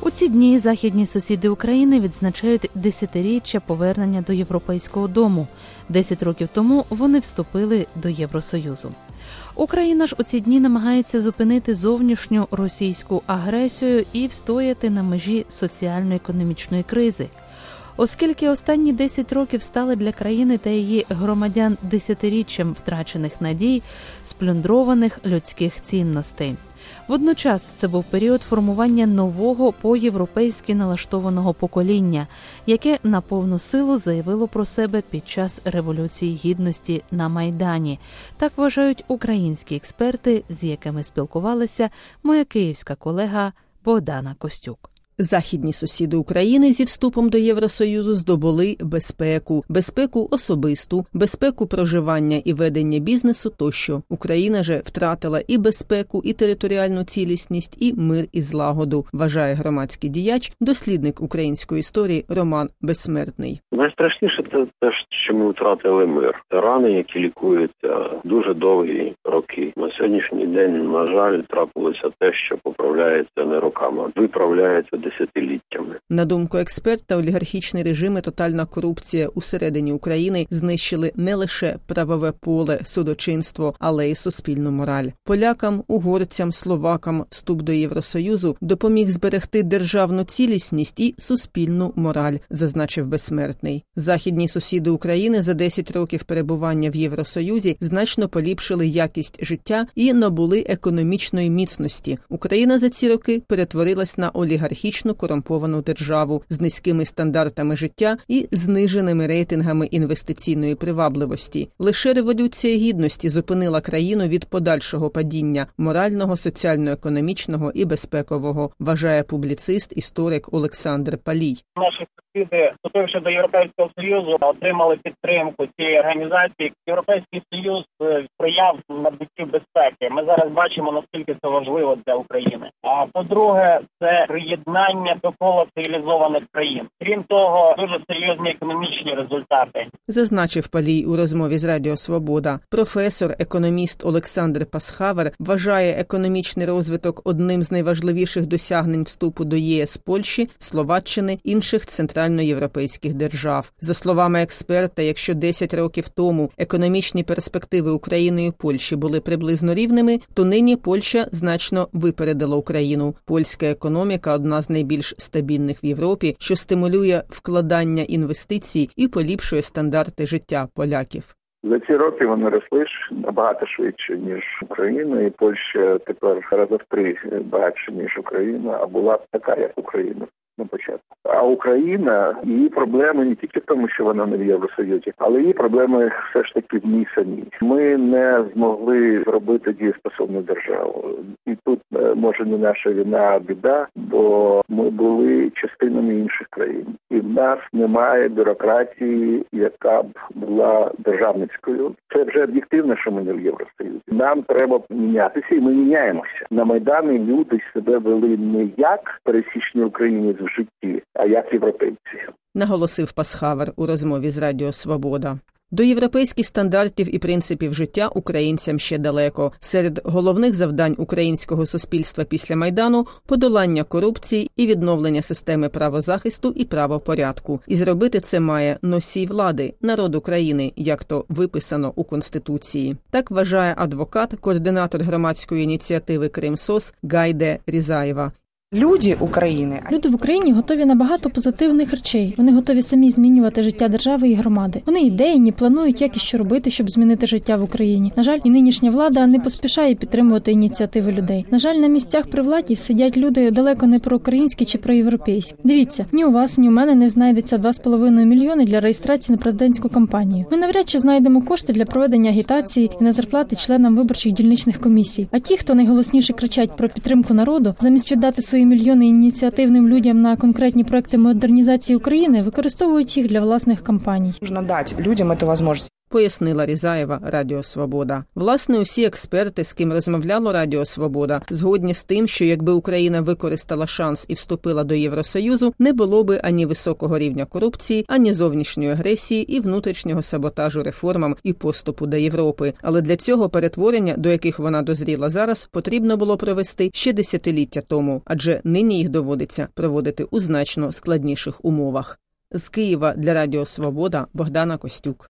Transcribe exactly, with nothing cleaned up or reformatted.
У ці дні західні сусіди України відзначають десятиріччя повернення до Європейського дому. Десять років тому вони вступили до Євросоюзу. Україна ж у ці дні намагається зупинити зовнішню російську агресію і встояти на межі соціально-економічної кризи. Оскільки останні десять років стали для країни та її громадян десятиріччям втрачених надій, сплюндрованих людських цінностей. Водночас це був період формування нового по-європейськи налаштованого покоління, яке на повну силу заявило про себе під час Революції Гідності на Майдані. Так вважають українські експерти, з якими спілкувалася моя київська колега Богдана Костюк. Західні сусіди України зі вступом до Євросоюзу здобули безпеку. Безпеку особисту, безпеку проживання і ведення бізнесу тощо. Україна же втратила і безпеку, і територіальну цілісність, і мир і злагоду, вважає громадський діяч, дослідник української історії Роман Безсмертний. Найстрашніше це те, що ми втратили мир. Це рани, які лікуються дуже довгі роки. На сьогоднішній день, на жаль, трапилося те, що поправляється не роками, а виправляється десятиліттями. На думку експерта, олігархічні режими, тотальна корупція усередині України знищили не лише правове поле, судочинство, але й суспільну мораль. Полякам, угорцям, словакам вступ до Євросоюзу допоміг зберегти державну цілісність і суспільну мораль, зазначив Безсмертний. Західні сусіди України за десять років перебування в Євросоюзі значно поліпшили якість життя і набули економічної міцності. Україна за ці роки перетворилась на олігархічну корумповану державу з низькими стандартами життя і зниженими рейтингами інвестиційної привабливості. Лише Революція Гідності зупинила країну від подальшого падіння морального, соціально-економічного і безпекового, вважає публіцист, історик Олександр Палій. Наші сусіди, вступивши до Європейського Союзу, отримали підтримку цієї організації. Європейський Союз сприяв набуттю безпеки. Ми зараз бачимо, наскільки це важливо для України. А по-друге, це приєднання до кола цивілізованих країн. Крім того, дуже серйозні економічні результати. Зазначив Палій у розмові з Радіо Свобода. Професор, економіст Олександр Пасхавер вважає економічний розвиток одним з найважливіших досягнень вступу до ЄС Польщі, Словаччини, інших центральноєвропейських держав. За словами експерта, якщо десять років тому економічні перспективи України і Польщі були приблизно рівними, то нині Польща значно випередила Україну. Польська економіка – одна з найбільш стабільних в Європі, що стимулює вкладання інвестицій і поліпшує стандарти життя поляків. За ці роки вони росли набагато швидше, ніж Україна, і Польща тепер раза в три багатше, ніж Україна, а була така, як Україна на початку. А Україна, її проблеми не тільки в тому, що вона не в Євросоюзі, але її проблеми все ж таки в ній самій. Ми не змогли зробити дієспособну державу. І тут може не наша вина, а біда, бо ми були частинами інших країн. І в нас немає бюрократії, яка б була державницькою. Це вже об'єктивно, що ми не в Євросоюзі. Нам треба мінятися, і ми міняємося. На Майдані люди себе вели не як пересічні українці в житті, а як європейці. Наголосив Пасхавер у розмові з Радіо Свобода. До європейських стандартів і принципів життя українцям ще далеко. Серед головних завдань українського суспільства після Майдану – подолання корупції і відновлення системи правозахисту і правопорядку. І зробити це має носій влади – народ України, як то виписано у Конституції. Так вважає адвокат, координатор громадської ініціативи «Кримсос» Гайде Різаєва. Люди України. Люди в Україні готові на багато позитивних речей. Вони готові самі змінювати життя держави і громади. Вони ідейні, планують, як і що робити, щоб змінити життя в Україні. На жаль, і нинішня влада не поспішає підтримувати ініціативи людей. На жаль, на місцях при владі сидять люди далеко не проукраїнські чи проєвропейські. Дивіться, ні у вас, ні у мене не знайдеться два з половиною мільйони для реєстрації на президентську кампанію. Ми навряд чи знайдемо кошти для проведення агітації і на зарплати членам виборчих дільничних комісій. А ті, хто найголосніше кричать про підтримку народу, замість віддати свої мільйони ініціативним людям на конкретні проекти модернізації України, використовують їх для власних кампаній. Можна дати людям цю можливість. пояснила Різаєва Радіо Свобода. Власне, усі експерти, з ким розмовляло Радіо Свобода, згодні з тим, що якби Україна використала шанс і вступила до Євросоюзу, не було би ані високого рівня корупції, ані зовнішньої агресії і внутрішнього саботажу реформам і поступу до Європи. Але для цього перетворення, до яких вона дозріла зараз, потрібно було провести ще десятиліття тому, адже нині їх доводиться проводити у значно складніших умовах. З Києва для Радіо Свобода Богдана Костюк.